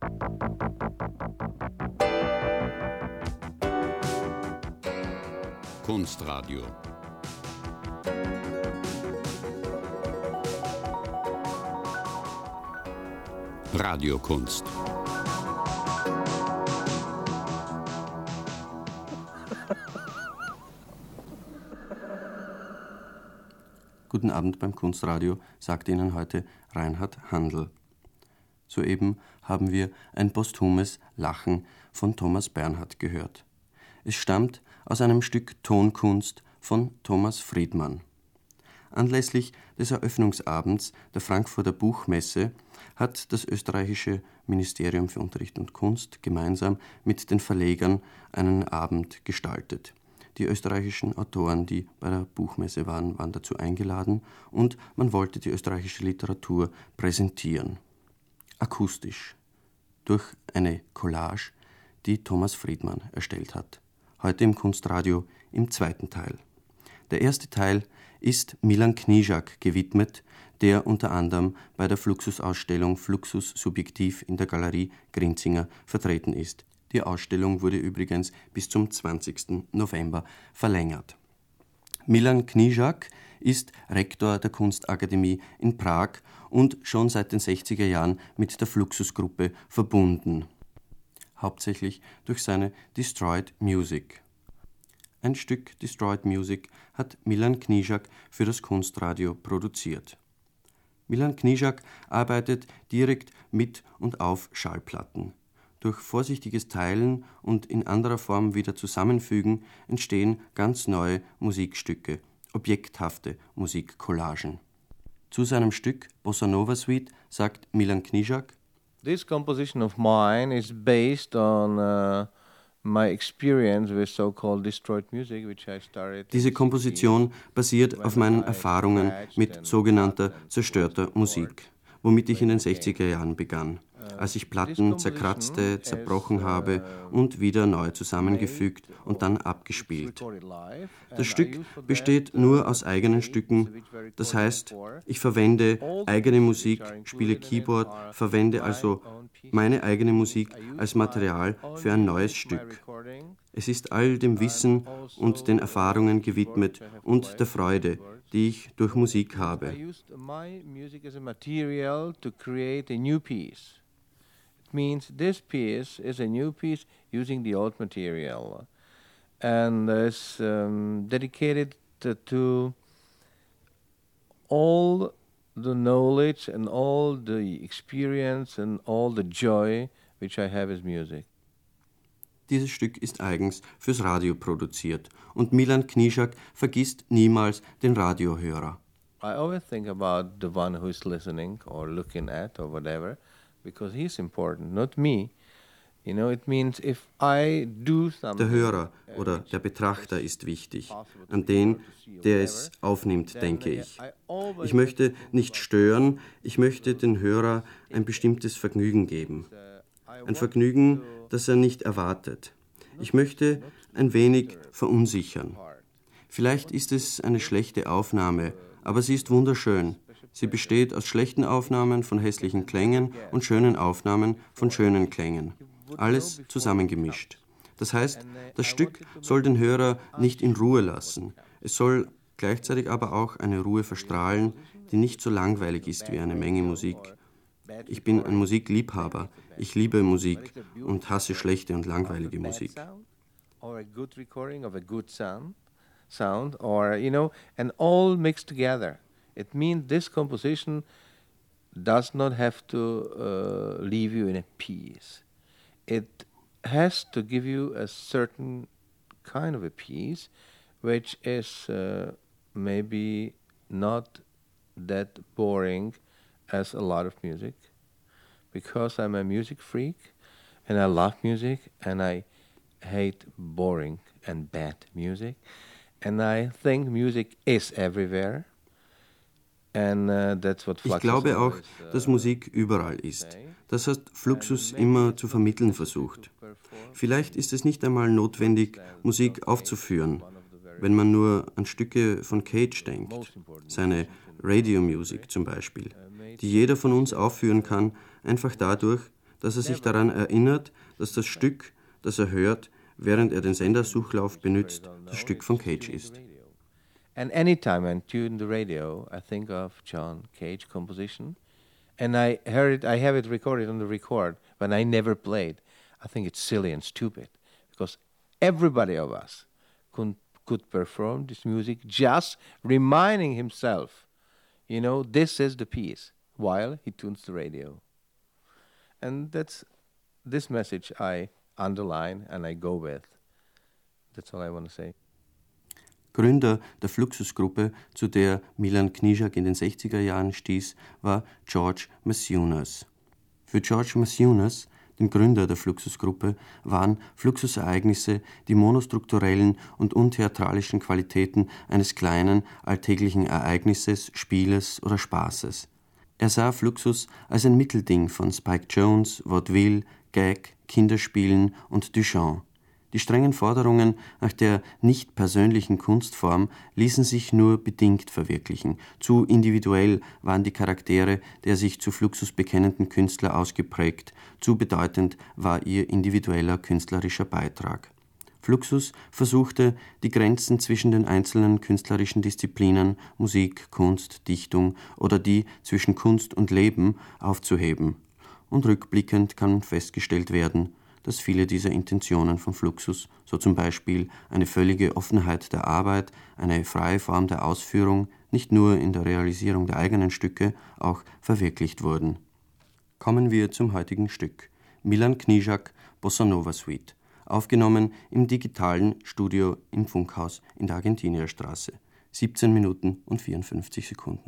Kunstradio. Radiokunst. Guten Abend beim Kunstradio, sagt Ihnen heute Reinhard Handel. Soeben haben wir ein posthumes Lachen von Thomas Bernhard gehört. Es stammt aus einem Stück Tonkunst von Thomas Friedmann. Anlässlich des Eröffnungsabends der Frankfurter Buchmesse hat das österreichische Ministerium für Unterricht und Kunst gemeinsam mit den Verlegern einen Abend gestaltet. Die österreichischen Autoren, die bei der Buchmesse waren, waren dazu eingeladen und man wollte die österreichische Literatur präsentieren. Akustisch, durch eine Collage, die Thomas Friedmann erstellt hat. Heute im Kunstradio im zweiten Teil. Der erste Teil ist Milan Knižák gewidmet, der unter anderem bei der Fluxus-Ausstellung Fluxus Subjektiv in der Galerie Grinzinger vertreten ist. Die Ausstellung wurde übrigens bis zum 20. November verlängert. Milan Knižák ist Rektor der Kunstakademie in Prag und schon seit den 60er Jahren mit der Fluxus-Gruppe verbunden. Hauptsächlich durch seine Destroyed Music. Ein Stück Destroyed Music hat Milan Knižák für das Kunstradio produziert. Milan Knižák arbeitet direkt mit und auf Schallplatten. Durch vorsichtiges Teilen und in anderer Form wieder Zusammenfügen entstehen ganz neue Musikstücke, objekthafte Musikcollagen. Zu seinem Stück Bossa Nova Suite sagt Milan Knižák: This composition of mine is based on my experience with so-called destroyed music, which I started. Diese Komposition basiert auf meinen Erfahrungen mit sogenannter zerstörter Musik, womit ich in den 60er Jahren begann, als ich Platten zerkratzte, zerbrochen habe und wieder neu zusammengefügt und dann abgespielt. Das Stück besteht nur aus eigenen Stücken, das heißt, ich verwende eigene Musik, spiele Keyboard, verwende also meine eigene Musik als Material für ein neues Stück. Es ist all dem Wissen und den Erfahrungen gewidmet und der Freude, die ich durch Musik habe. Means this piece is a new piece using the old material, and it's dedicated to all the knowledge and all the experience and all the joy which I have as music. Dieses Stück ist eigens fürs Radio produziert und Milan Knižák vergisst niemals den Radiohörer. I always think about the one who is listening or looking at or whatever, because he's important, not me. You know, it means if I do something. Der Hörer oder der Betrachter ist wichtig. An den, der es aufnimmt, denke ich. Ich möchte nicht stören, ich möchte den Hörer ein bestimmtes Vergnügen geben. Ein Vergnügen, das er nicht erwartet. Ich möchte ein wenig verunsichern. Vielleicht ist es eine schlechte Aufnahme, aber sie ist wunderschön. Sie besteht aus schlechten Aufnahmen von hässlichen Klängen und schönen Aufnahmen von schönen Klängen. Alles zusammengemischt. Das heißt, das Stück soll den Hörer nicht in Ruhe lassen. Es soll gleichzeitig aber auch eine Ruhe verstrahlen, die nicht so langweilig ist wie eine Menge Musik. Ich bin ein Musikliebhaber. Ich liebe Musik und hasse schlechte und langweilige Musik. Or a good recording of a good sound, or, you know, and all mixed together. It means this composition does not have to leave you in a piece. It has to give you a certain kind of a piece, which is maybe not that boring as a lot of music, because I'm a music freak and I love music and I hate boring and bad music, and I think music is everywhere. Ich glaube auch, dass Musik überall ist. Das hat Fluxus immer zu vermitteln versucht. Vielleicht ist es nicht einmal notwendig, Musik aufzuführen, wenn man nur an Stücke von Cage denkt, seine Radio Music zum Beispiel, die jeder von uns aufführen kann, einfach dadurch, dass er sich daran erinnert, dass das Stück, das er hört, während er den Sendersuchlauf benutzt, das Stück von Cage ist. And anytime I tune the radio, I think of John Cage composition. And I have it recorded on the record, but I never played. I think it's silly and stupid, because everybody of us could perform this music just reminding himself, this is the piece, while he tunes the radio. And that's this message I underline and I go with. That's all I want to say. Gründer der Fluxus-Gruppe, zu der Milan Knižák in den 60er Jahren stieß, war George Maciunas. Für George Maciunas, den Gründer der Fluxus-Gruppe, waren Fluxusereignisse die monostrukturellen und untheatralischen Qualitäten eines kleinen, alltäglichen Ereignisses, Spieles oder Spaßes. Er sah Fluxus als ein Mittelding von Spike Jones, Vaudeville, Gag, Kinderspielen und Duchamp. Die strengen Forderungen nach der nicht persönlichen Kunstform ließen sich nur bedingt verwirklichen. Zu individuell waren die Charaktere der sich zu Fluxus bekennenden Künstler ausgeprägt, zu bedeutend war ihr individueller künstlerischer Beitrag. Fluxus versuchte, die Grenzen zwischen den einzelnen künstlerischen Disziplinen, Musik, Kunst, Dichtung oder die zwischen Kunst und Leben aufzuheben. Und rückblickend kann festgestellt werden, dass viele dieser Intentionen von Fluxus, so zum Beispiel eine völlige Offenheit der Arbeit, eine freie Form der Ausführung, nicht nur in der Realisierung der eigenen Stücke, auch verwirklicht wurden. Kommen wir zum heutigen Stück. Milan Knižák, Bossa Nova Suite. Aufgenommen im digitalen Studio im Funkhaus in der Argentinierstraße. 17 Minuten und 54 Sekunden.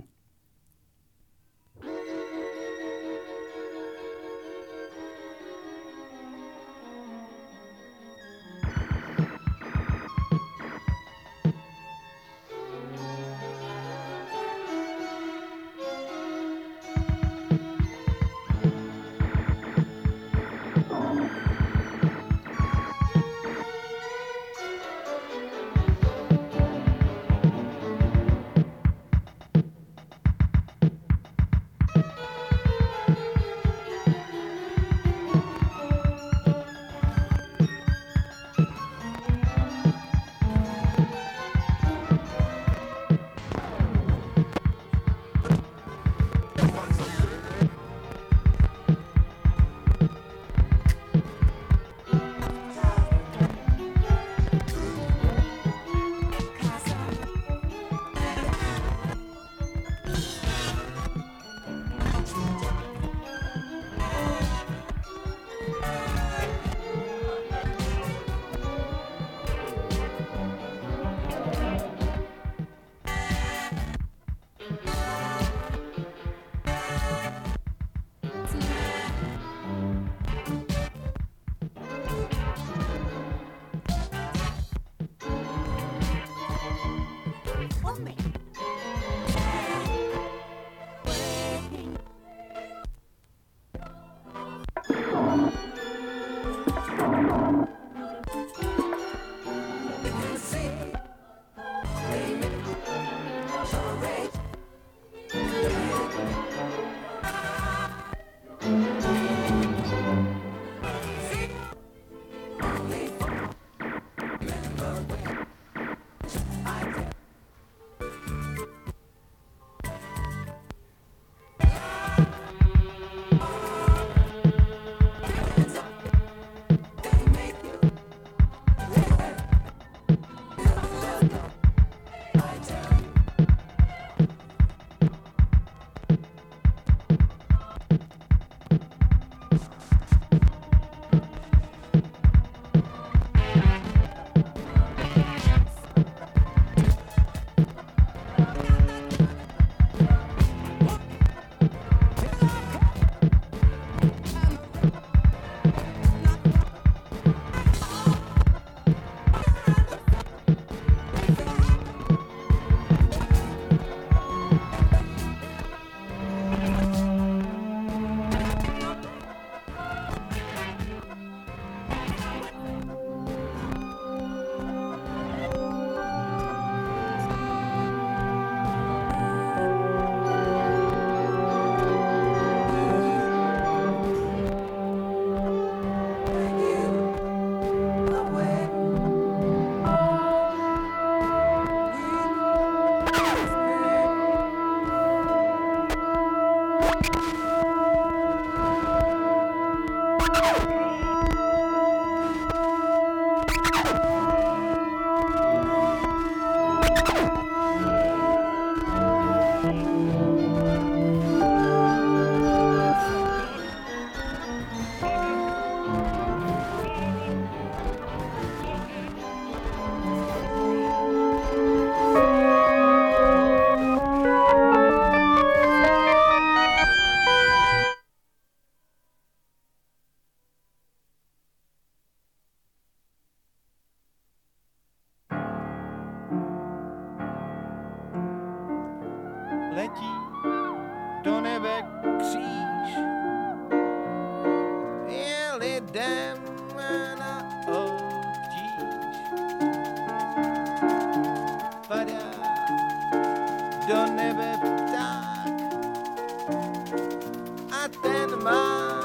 a ten má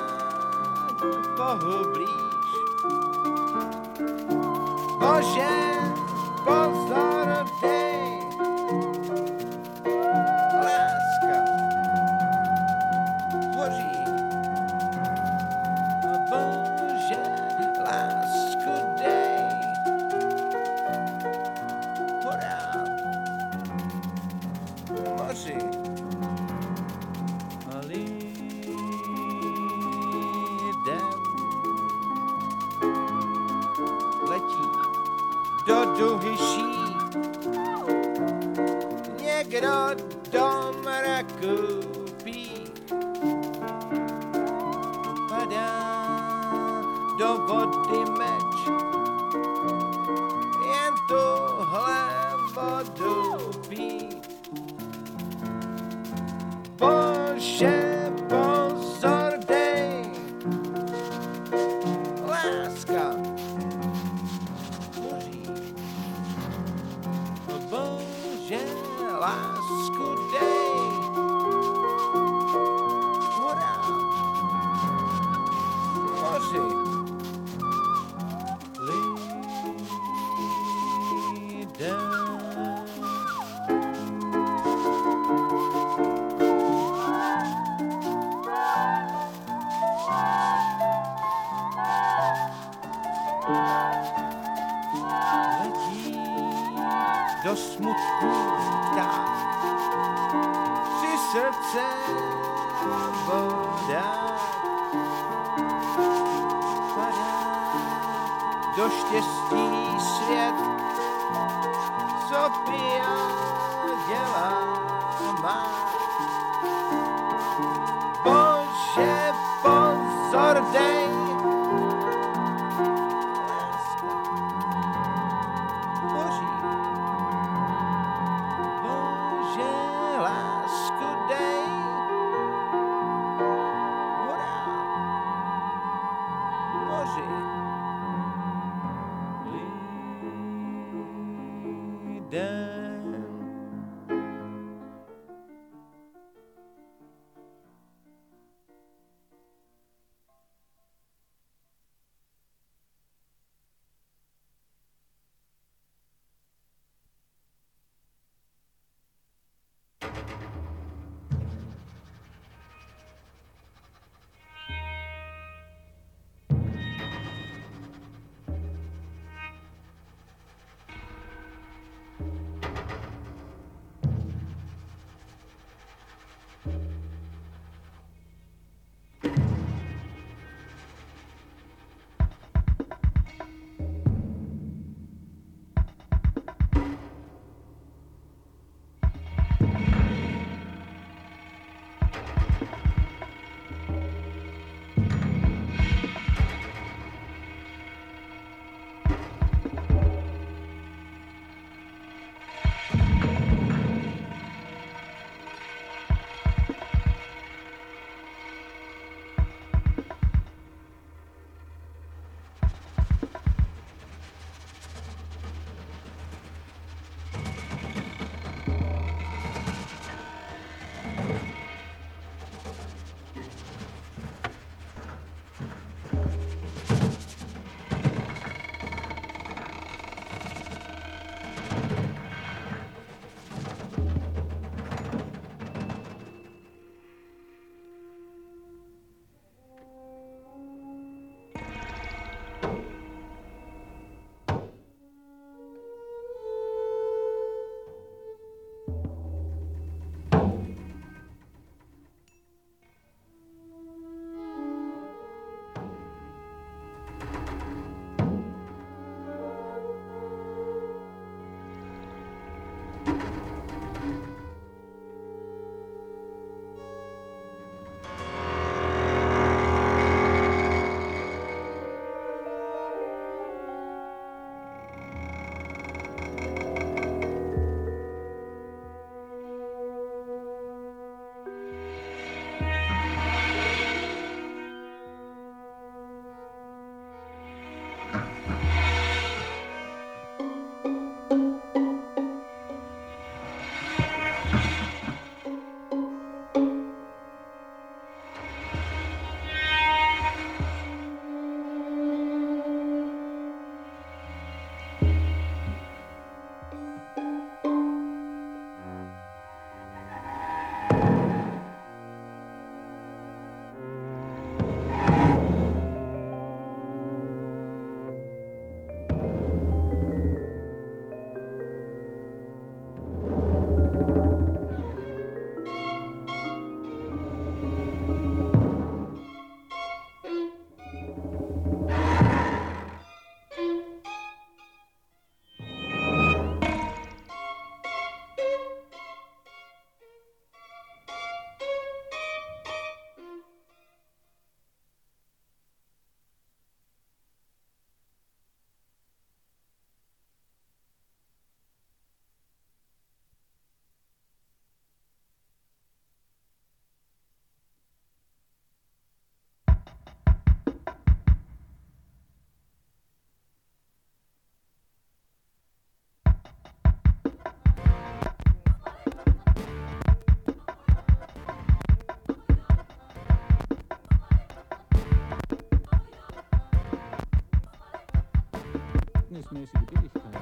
poblíž. Bože, pozor, dej, láska hoří. Bože, lásku dej, horám moři. A lidem letí do duhy ší, někdo do mraku pí, padá do vody meč, jen tuhle vodu pít. Bože, pozor dej, láska hoří. Bože, lásku dej, horám moři. Lidem letí do smutku pták, při srdce voda padá do štěstí svět, co pija dělá má. Bože, pozor dej, láska hoří. Bože, lásku dej, horám moři. Lidem regelmäßige Billigkeit.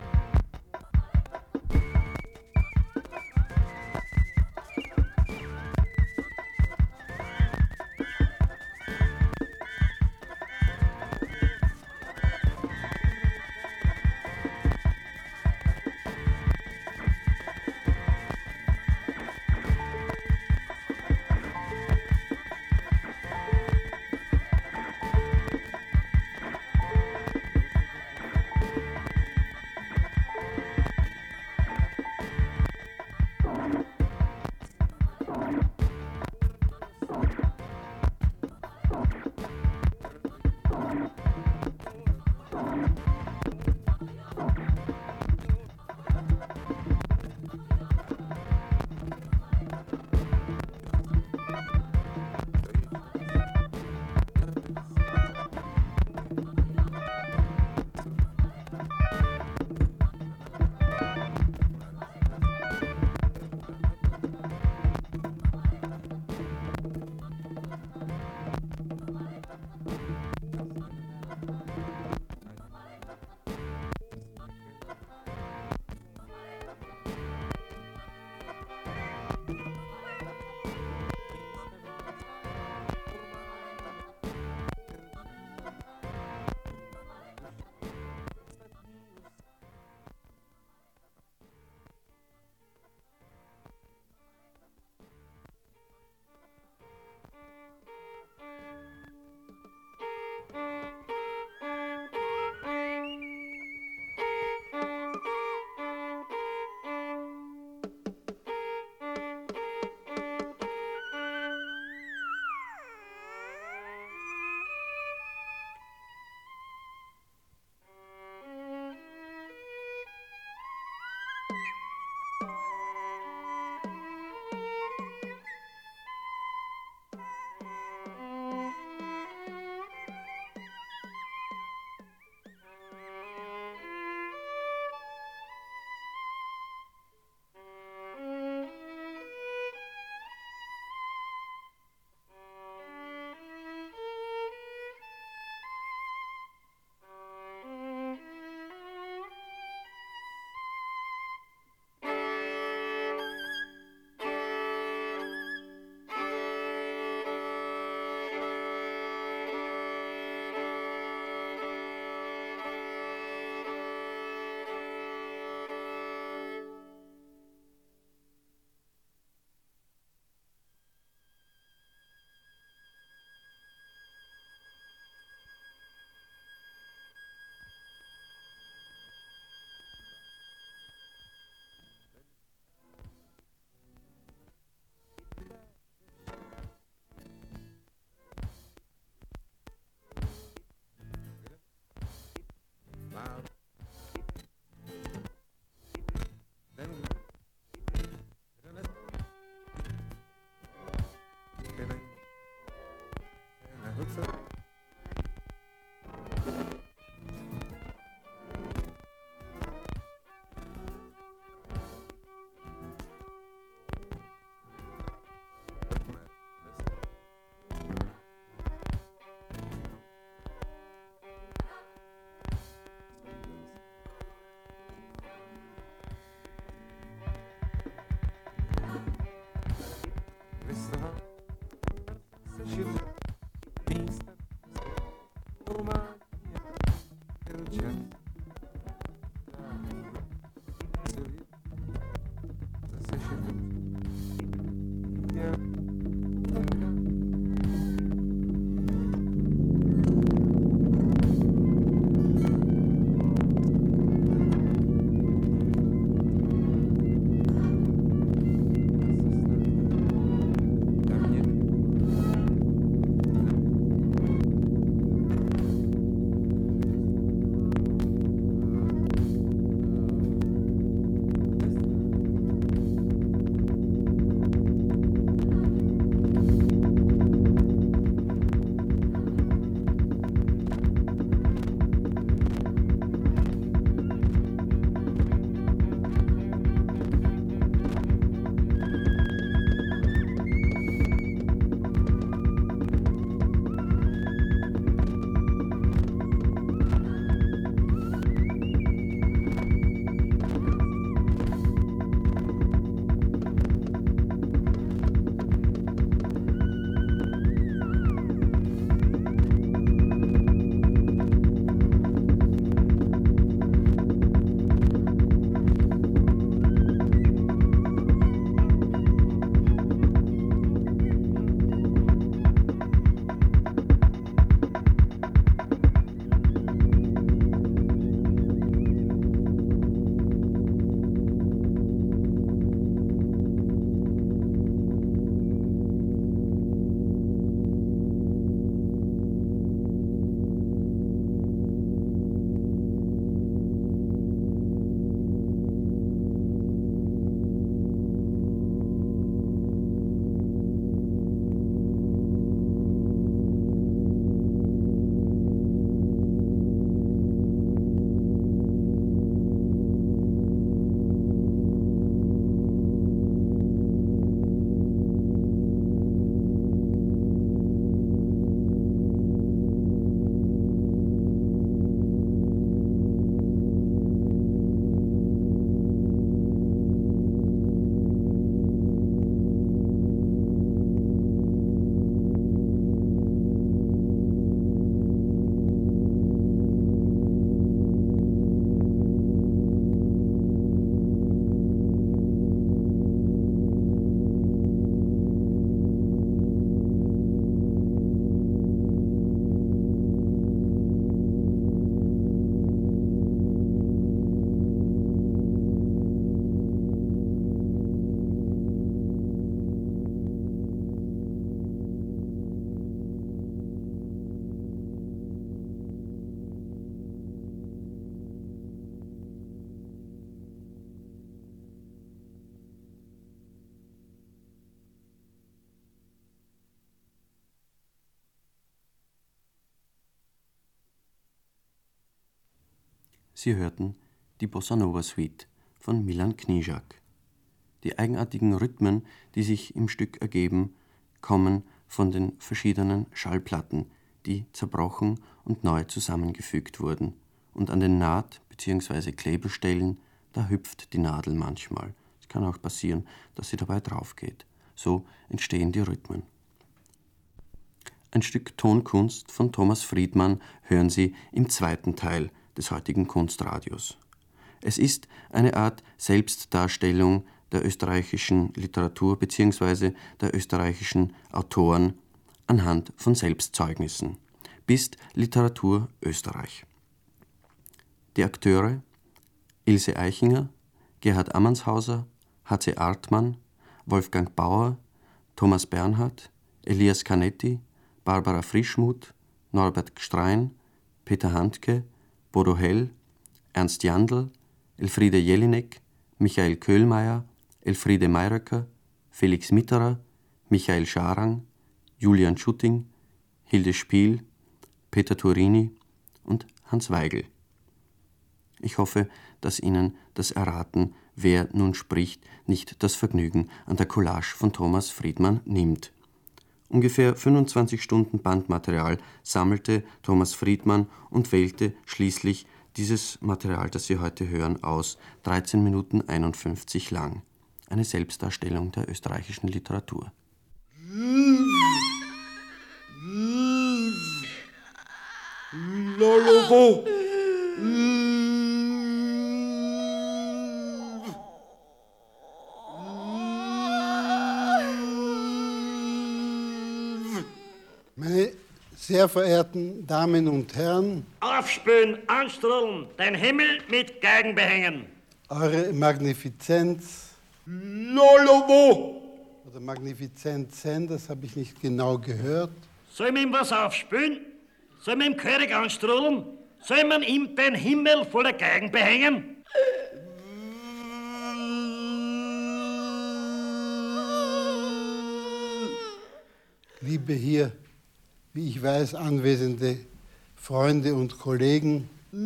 Sie hörten die Bossa Nova Suite von Milan Knižák. Die eigenartigen Rhythmen, die sich im Stück ergeben, kommen von den verschiedenen Schallplatten, die zerbrochen und neu zusammengefügt wurden. Und an den Naht- bzw. Klebestellen, da hüpft die Nadel manchmal. Es kann auch passieren, dass sie dabei draufgeht. So entstehen die Rhythmen. Ein Stück Tonkunst von Thomas Friedmann hören Sie im zweiten Teil des heutigen Kunstradios. Es ist eine Art Selbstdarstellung der österreichischen Literatur bzw. der österreichischen Autoren anhand von Selbstzeugnissen. Bist Literatur Österreich. Die Akteure Ilse Eichinger, Gerhard Ammanshauser, H.C. Artmann, Wolfgang Bauer, Thomas Bernhard, Elias Canetti, Barbara Frischmuth, Norbert Gstrein, Peter Handke, Bodo Hell, Ernst Jandl, Elfriede Jelinek, Michael Köhlmeier, Elfriede Mayröcker, Felix Mitterer, Michael Scharang, Julian Schutting, Hilde Spiel, Peter Turini und Hans Weigel. Ich hoffe, dass Ihnen das Erraten, wer nun spricht, nicht das Vergnügen an der Collage von Thomas Friedmann nimmt. Ungefähr 25 Stunden Bandmaterial sammelte Thomas Friedmann und wählte schließlich dieses Material, das Sie heute hören, aus, 13 Minuten 51 lang. Eine Selbstdarstellung der österreichischen Literatur. Lolovo. Meine sehr verehrten Damen und Herren, Aufspülen, anstrudeln, den Himmel mit Geigen behängen. Eure Magnifizenz Lolovo. oder Magnifizenzen, das habe ich nicht genau gehört. Soll man ihm was aufspülen? Soll man ihm König anstrudeln? Soll man ihm den Himmel voller Geigen behängen? Liebe hier, wie ich weiß, anwesende Freunde und Kollegen,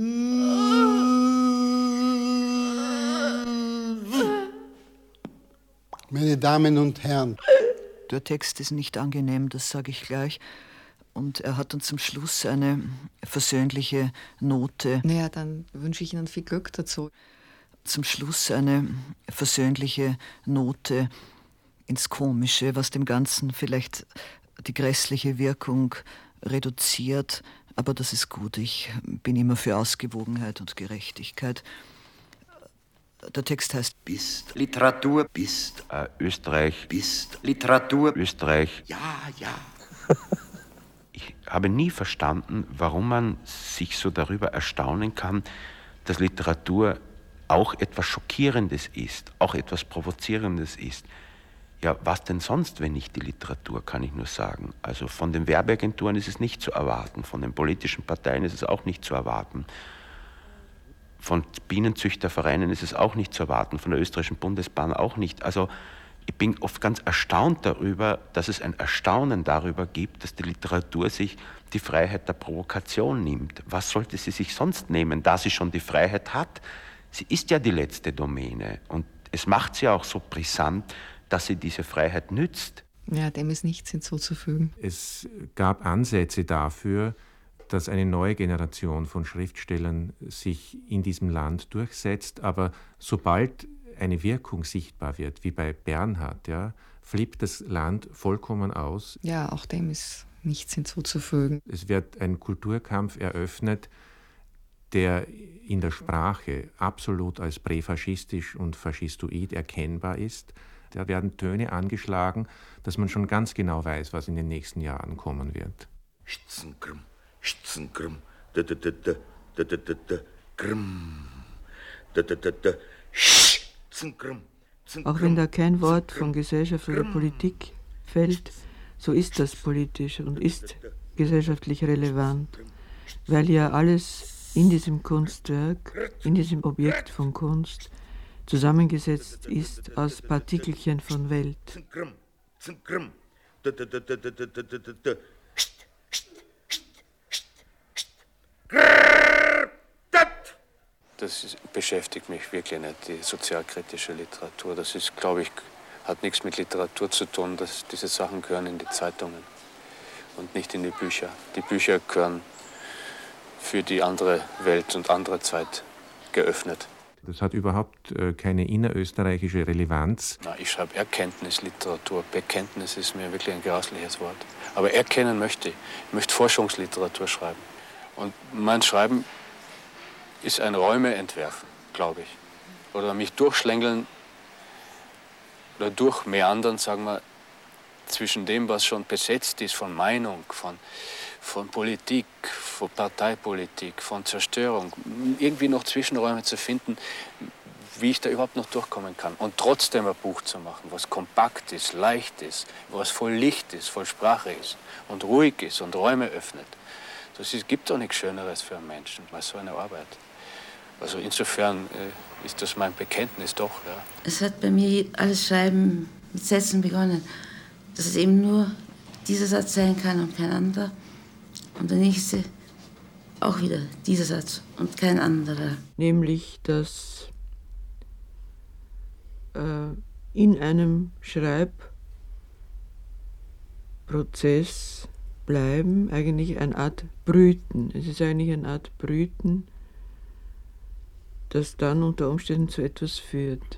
meine Damen und Herren. Der Text ist nicht angenehm, das sage ich gleich. Und er hat dann zum Schluss eine versöhnliche Note. Naja, dann wünsche ich Ihnen viel Glück dazu. Zum Schluss eine versöhnliche Note ins Komische, was dem Ganzen vielleicht die grässliche Wirkung reduziert. Aber das ist gut, ich bin immer für Ausgewogenheit und Gerechtigkeit. Der Text heißt Bist Literatur, bist Österreich, bist Literatur, Österreich. ja, ja. Ich habe nie verstanden, warum man sich so darüber erstaunen kann, dass Literatur auch etwas Schockierendes ist, auch etwas Provozierendes ist. Ja, was denn sonst, wenn nicht die Literatur, kann ich nur sagen. Also von den Werbeagenturen ist es nicht zu erwarten, von den politischen Parteien ist es auch nicht zu erwarten. Von Bienenzüchtervereinen ist es auch nicht zu erwarten, von der österreichischen Bundesbahn auch nicht. Also ich bin oft ganz erstaunt darüber, dass es ein Erstaunen darüber gibt, dass die Literatur sich die Freiheit der Provokation nimmt. Was sollte sie sich sonst nehmen, da sie schon die Freiheit hat? Sie ist ja die letzte Domäne und es macht sie auch so brisant, dass sie diese Freiheit nützt. Ja, dem ist nichts hinzuzufügen. Es gab Ansätze dafür, dass eine neue Generation von Schriftstellern sich in diesem Land durchsetzt, aber sobald eine Wirkung sichtbar wird, wie bei Bernhard, ja, flippt das Land vollkommen aus. Ja, auch dem ist nichts hinzuzufügen. Es wird ein Kulturkampf eröffnet, der in der Sprache absolut als präfaschistisch und faschistoid erkennbar ist. Da werden Töne angeschlagen, dass man schon ganz genau weiß, was in den nächsten Jahren kommen wird. Schützenkrumm, Schützenkrumm, da da da da da da da da Krumm, da da da da Schützenkrumm. Auch wenn da kein Wort von Gesellschaft oder Politik fällt, so ist das politisch und ist gesellschaftlich relevant, weil ja alles in diesem Kunstwerk, in diesem Objekt von Kunst zusammengesetzt ist aus Partikelchen von Welt. das beschäftigt mich wirklich nicht, die sozialkritische Literatur. Das ist, glaube ich, hat nichts mit Literatur zu tun. Diese Sachen gehören in die Zeitungen und nicht in die Bücher. Die Bücher gehören für die andere Welt und andere Zeit geöffnet. Das hat überhaupt keine innerösterreichische Relevanz. Na, ich schreibe Erkenntnisliteratur. Bekenntnis ist mir wirklich ein grausliches Wort. Aber erkennen möchte ich. Ich möchte Forschungsliteratur schreiben. Und mein Schreiben ist ein Räume entwerfen, glaube ich. Oder mich durchschlängeln oder durchmeandern, sagen wir, zwischen dem, was schon besetzt ist von Meinung, von Politik, von Parteipolitik, von Zerstörung, irgendwie noch Zwischenräume zu finden, wie ich da überhaupt noch durchkommen kann. Und trotzdem ein Buch zu machen, was kompakt ist, leicht ist, was voll Licht ist, voll Sprache ist und ruhig ist und Räume öffnet. Gibt doch nichts Schöneres für einen Menschen als so eine Arbeit. Also insofern ist das mein Bekenntnis doch. Ja. Es hat bei mir alles Schreiben mit Sätzen begonnen, dass es eben nur dieser Satz sein kann und kein anderer. Und der nächste auch wieder dieser Satz und kein anderer. Nämlich, dass in einem Schreibprozess bleiben eigentlich eine Art Brüten. Es ist eigentlich eine Art Brüten, das dann unter Umständen zu etwas führt.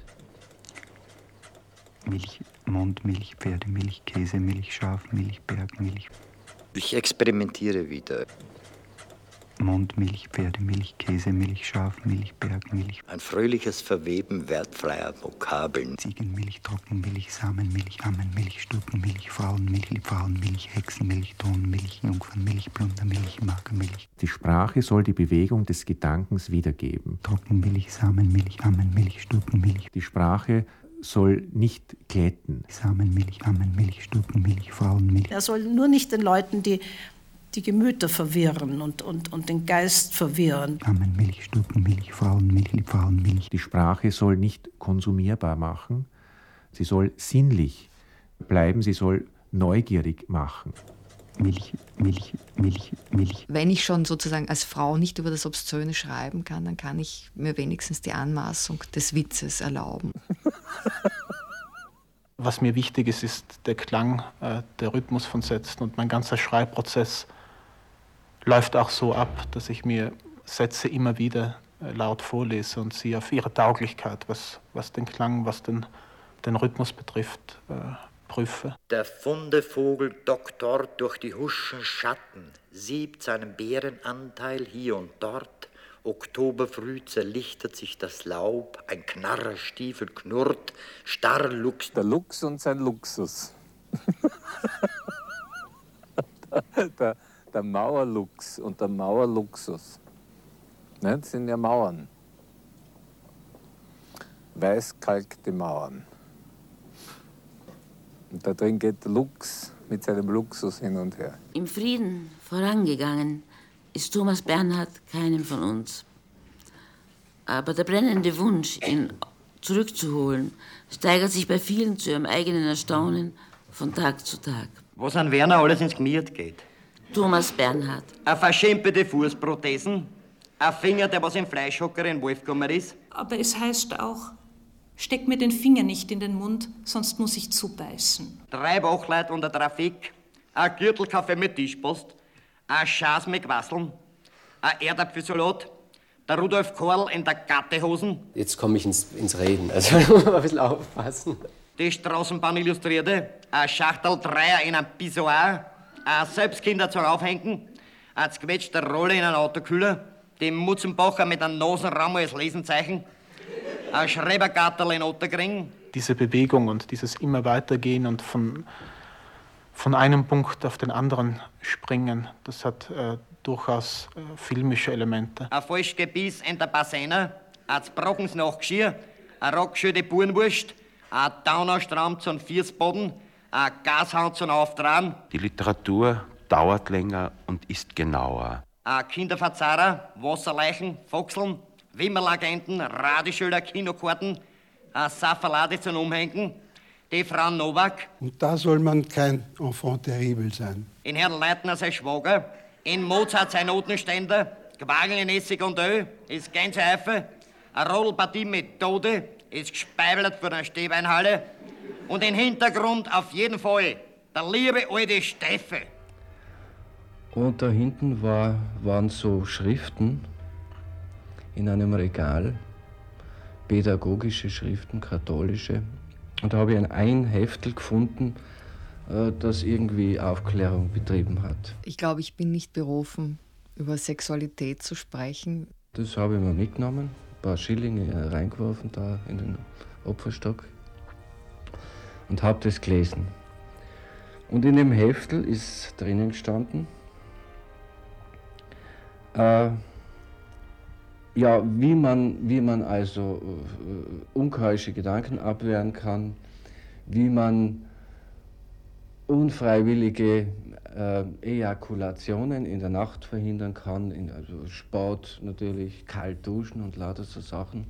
Milch, Mondmilch, Pferdemilch, Käsemilch, Schafmilch, Bergmilch. Ich experimentiere wieder. Mondmilch, Pferdemilch, Käsemilch, Schafmilch, Bergmilch. Ein fröhliches Verweben wertfreier Vokabeln. Ziegenmilch, Trockenmilch, Samenmilch, Ammenmilch, Stuten-Milch, Frauenmilch, Hexenmilch, Tonmilch, Jungfernmilch, Plundermilch, Magermilch. Die Sprache soll die Bewegung des Gedankens wiedergeben. Trockenmilch, Samenmilch, Ammenmilch, Stutenmilch. Die Sprache soll nicht glätten. Samenmilch, Ammenmilch, Stutenmilch, Frauenmilch. Er soll nur nicht den Leuten die Gemüter verwirren und den Geist verwirren. Ammenmilch, Stutenmilch, Frauenmilch. Die Sprache soll nicht konsumierbar machen. Sie soll sinnlich bleiben, sie soll neugierig machen. Milch. Wenn ich schon sozusagen als Frau nicht über das Obszöne schreiben kann, dann kann ich mir wenigstens die Anmaßung des Witzes erlauben. Was mir wichtig ist, ist der Klang, der Rhythmus von Sätzen, und mein ganzer Schreibprozess läuft auch so ab, dass ich mir Sätze immer wieder laut vorlese und sie auf ihre Tauglichkeit, was den Klang, was den Rhythmus betrifft, prüfe. Der Fundevogel doktort durch die huschen Schatten, siebt seinen Bärenanteil hier und dort. Oktoberfrüh zerlichtert sich das Laub, ein Knarrerstiefel knurrt, starr luchst. Der Luchs und sein Luxus. der Mauerluchs und der Mauerluxus. Ne, das sind ja Mauern. Weißkalkte Mauern. Und da drin geht der Luchs mit seinem Luxus hin und her. Im Frieden vorangegangen ist Thomas Bernhard keinem von uns. Aber der brennende Wunsch, ihn zurückzuholen, steigert sich bei vielen zu ihrem eigenen Erstaunen von Tag zu Tag. Was an Werner alles ins Gmiert geht. Thomas Bernhard. Eine verschämpete Fußprothesen, ein Finger, der was im Fleischhocker in Wolfgammer ist. Aber es heißt auch, steck mir den Finger nicht in den Mund, sonst muss ich zubeißen. 3 Wachleute unter Trafik, ein Gürtelkaffee mit Tischpost, ein Schaß mit Quasseln, ein Erdäpfelsalat, der Rudolf Korl in der Gattehosen. Jetzt komme ich ins Reden, also muss man ein bisschen aufpassen. Die Straßenbahn Illustrierte, ein Schachtel Dreier in einem Pissoir, ein Selbstkinder zum Aufhängen, ein zerquetschter Rolle in einem Autokühler, die Mutzenbacher mit einem Nasenraum als Lesenzeichen, ein Schrebergatterl in Otterkring. Diese Bewegung und dieses immer weitergehen und von einem Punkt auf den anderen springen, das hat durchaus filmische Elemente. Ein Falschgebiss in der Bassena, ein Zbrockens Nachgeschirr, ein Rockschöde Burenwurst, ein Daunerstramm zum Viersboden, ein Gashahn zum Auftragen. Die Literatur dauert länger und ist genauer. Ein Kinderverzahrer, Wasserleichen, Foxeln, Wimmerlagenten, Radioschilder, Kinokarten, ein Safferlade zum Umhängen, die Frau Nowak. Und da soll man kein Enfant terrible sein. In Herrn Leitner sein Schwager, in Mozart sein Notenständer, Quagel in Essig und Öl, ist Gänseheife, eine Rodelpartie mit Tode, ist gespeibelt von der Stehbeinhalle und im Hintergrund auf jeden Fall der liebe alte Steffe. Und da hinten waren so Schriften in einem Regal, pädagogische Schriften, katholische. Und da habe ich ein Heftel gefunden, das irgendwie Aufklärung betrieben hat. Ich glaube, ich bin nicht berufen, über Sexualität zu sprechen. Das habe ich mir mitgenommen, ein paar Schillinge reingeworfen da in den Opferstock und habe das gelesen. Und in dem Heftel ist drinnen gestanden, wie man also unkeusche Gedanken abwehren kann, wie man unfreiwillige Ejakulationen in der Nacht verhindern kann, also Sport natürlich, kalt duschen und lauter so Sachen.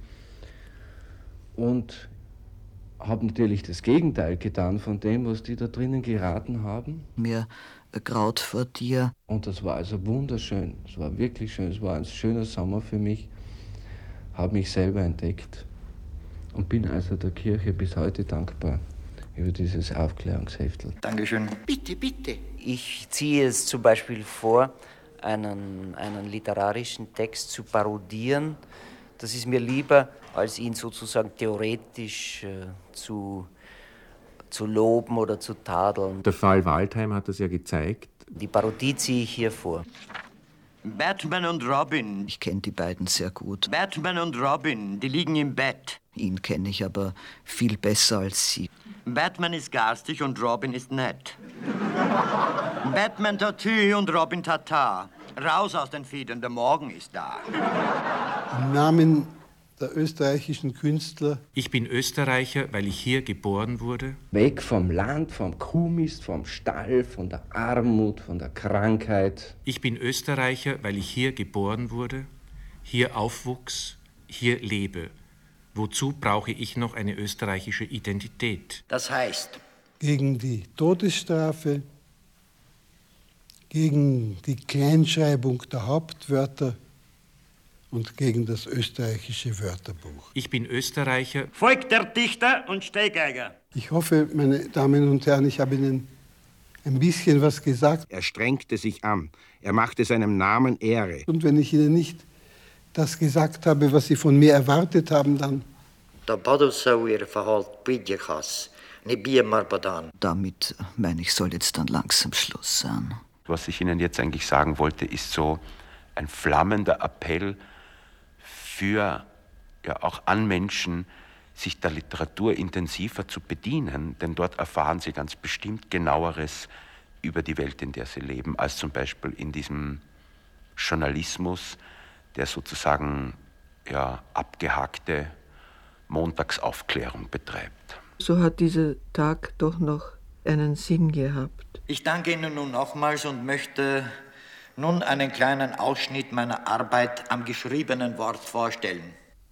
Und habe natürlich das Gegenteil getan von dem, was die da drinnen geraten haben. Mir graut vor dir. Und das war also wunderschön. Es war wirklich schön. Es war ein schöner Sommer für mich. Habe mich selber entdeckt und bin also der Kirche bis heute dankbar über dieses Aufklärungsheftel. Dankeschön. Bitte, bitte. Ich ziehe es zum Beispiel vor, einen literarischen Text zu parodieren. Das ist mir lieber, als ihn sozusagen theoretisch zu loben oder zu tadeln. Der Fall Waldheim hat das ja gezeigt. Die Parodie ziehe ich hier vor. Batman und Robin. Ich kenne die beiden sehr gut. Batman und Robin, die liegen im Bett. Ihn kenne ich aber viel besser als Sie. Batman ist garstig und Robin ist nett. Batman Tattoo und Robin Tata. Raus aus den Federn, der Morgen ist da. Im Namen der österreichischen Künstler. Ich bin Österreicher, weil ich hier geboren wurde. Weg vom Land, vom Kuhmist, vom Stall, von der Armut, von der Krankheit. Ich bin Österreicher, weil ich hier geboren wurde, hier aufwuchs, hier lebe. Wozu brauche ich noch eine österreichische Identität? Das heißt? Gegen die Todesstrafe, gegen die Kleinschreibung der Hauptwörter und gegen das österreichische Wörterbuch. Ich bin Österreicher. Volk der Dichter und Stehgeiger. Ich hoffe, meine Damen und Herren, ich habe Ihnen ein bisschen was gesagt. Er strengte sich an. Er machte seinem Namen Ehre. Und wenn ich Ihnen nicht das gesagt habe, was Sie von mir erwartet haben, dann... Damit, meine ich, soll jetzt dann langsam Schluss sein. Was ich Ihnen jetzt eigentlich sagen wollte, ist so ein flammender Appell für auch an Menschen, sich der Literatur intensiver zu bedienen, denn dort erfahren sie ganz bestimmt Genaueres über die Welt, in der sie leben, als zum Beispiel in diesem Journalismus, der sozusagen abgehackte Montagsaufklärung betreibt. So hat dieser Tag doch noch einen Sinn gehabt. Ich danke Ihnen nun nochmals und möchte nun einen kleinen Ausschnitt meiner Arbeit am geschriebenen Wort vorstellen.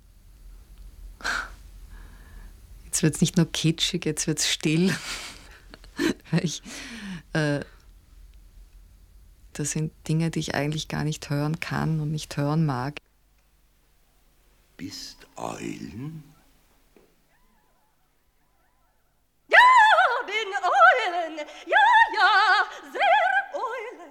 Jetzt wird es nicht nur kitschig, jetzt wird es still. Das sind Dinge, die ich eigentlich gar nicht hören kann und nicht hören mag. Bist Eulen? Ja, bin Eulen. Ja, sehr Eulen.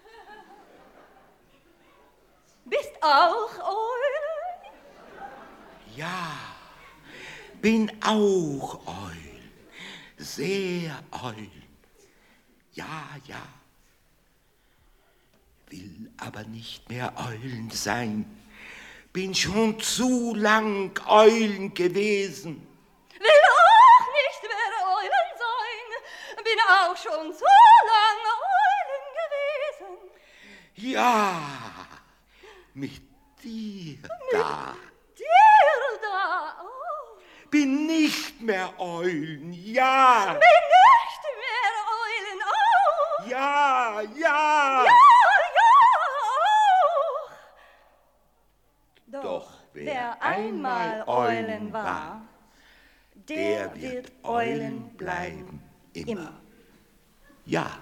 Bist auch Eulen? Ja, bin auch Eulen. Sehr Eulen. Ja. Will aber nicht mehr Eulen sein. Bin schon zu lang Eulen gewesen. Will auch nicht mehr Eulen sein. Bin auch schon zu lang Eulen gewesen. Ja, mit dir da. Dir da auch. Bin nicht mehr Eulen, ja. Bin nicht mehr Eulen auch. Ja. Ja, auch. Doch wer einmal Eulen war, der wird Eulen bleiben, immer. Ja.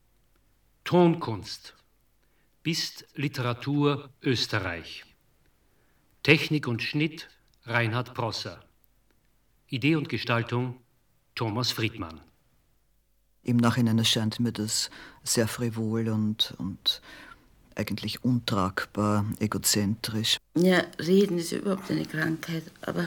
Tonkunst. Bist Literatur Österreich. Technik und Schnitt Reinhard Prosser. Idee und Gestaltung Thomas Friedmann. Im Nachhinein erscheint mir das sehr frivol und eigentlich untragbar, egozentrisch. Ja, Reden ist überhaupt eine Krankheit, aber...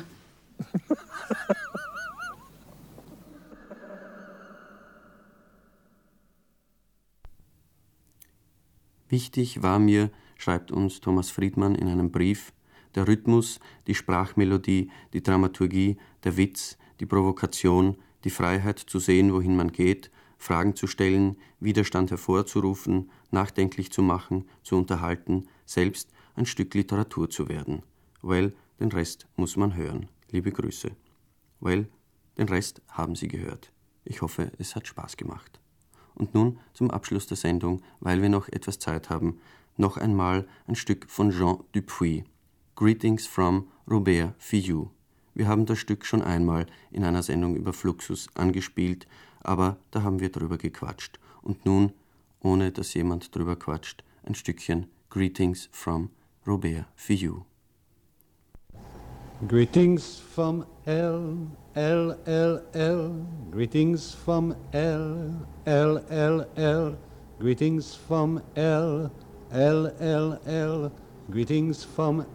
Wichtig war mir, schreibt uns Thomas Friedmann in einem Brief, der Rhythmus, die Sprachmelodie, die Dramaturgie, der Witz, die Provokation, die Freiheit zu sehen, wohin man geht, Fragen zu stellen, Widerstand hervorzurufen, nachdenklich zu machen, zu unterhalten, selbst ein Stück Literatur zu werden. Well, den Rest muss man hören. Liebe Grüße. Well, den Rest haben Sie gehört. Ich hoffe, es hat Spaß gemacht. Und nun zum Abschluss der Sendung, weil wir noch etwas Zeit haben, noch einmal ein Stück von Jean Dupuy. Greetings from Robert Fillou. Wir haben das Stück schon einmal in einer Sendung über Fluxus angespielt, aber da haben wir drüber gequatscht. Und nun, ohne dass jemand drüber quatscht, ein Stückchen Greetings from Robert Fillou. Greetings from L. Greetings from L. Greetings from L. Greetings from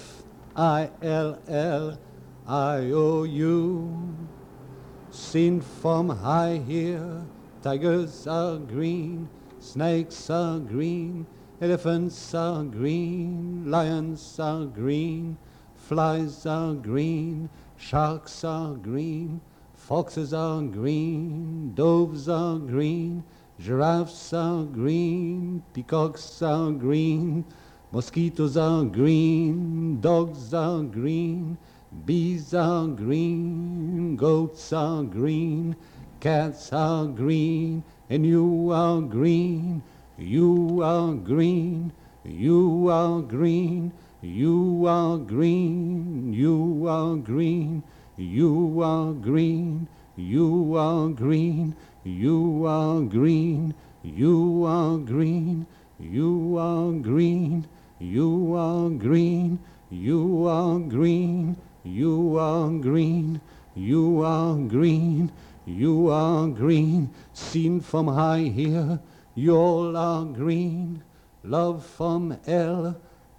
FILLIOU. Seen from high here, tigers are green, snakes are green, elephants are green, lions are green, flies are green, sharks are green, foxes are green, doves are green, giraffes are green, peacocks are green, mosquitoes are green, dogs are green, bees are green, goats are green, cats are green, and you are green, you are green, you are green, you are green, you are green, you are green, you are green, you are green, you are green, you are green, you are green, you are green, you are green, you are green, you are green, seen from high here, you all are green, love from L,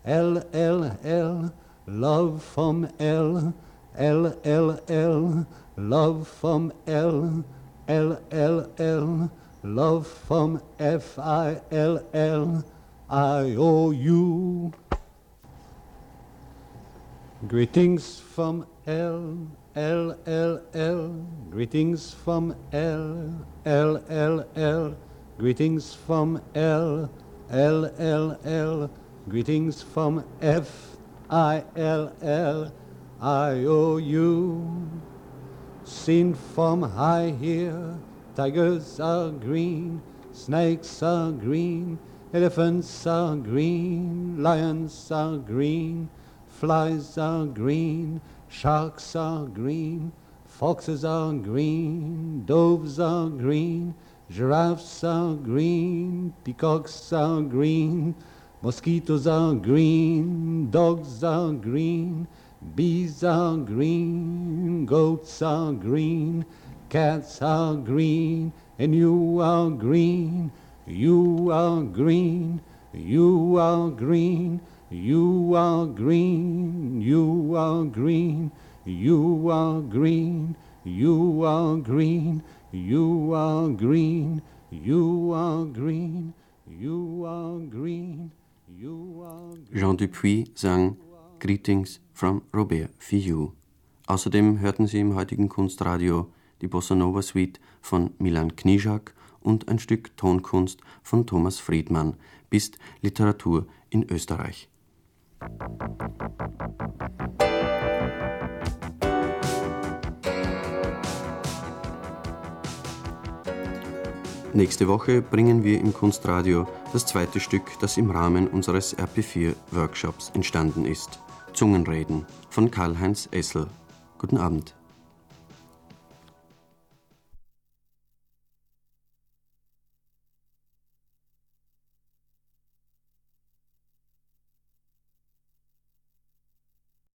love from L, love from L, love from FILLIOU. Greetings from L, greetings from L, greetings from L, greetings from FILLIOU. Seen from high here, tigers are green, snakes are green, elephants are green, lions are green, flies are green, sharks are green, foxes are green, doves are green, giraffes are green, peacocks are green, mosquitoes are green, dogs are green, bees are green, goats are green, cats are green, and you are green, you are green, you are green, you are green, you are green, you are green, you are green, you are green, you are green, you are green, you are green. Jean Dupuy sang Greetings from Robert Fillou. Außerdem hörten Sie im heutigen Kunstradio die Bossa Nova Suite von Milan Knižák und ein Stück Tonkunst von Thomas Friedmann, Bist Literatur in Österreich. Nächste Woche bringen wir im Kunstradio das zweite Stück, das im Rahmen unseres RP4-Workshops entstanden ist. Zungenreden von Karl-Heinz Essel. Guten Abend.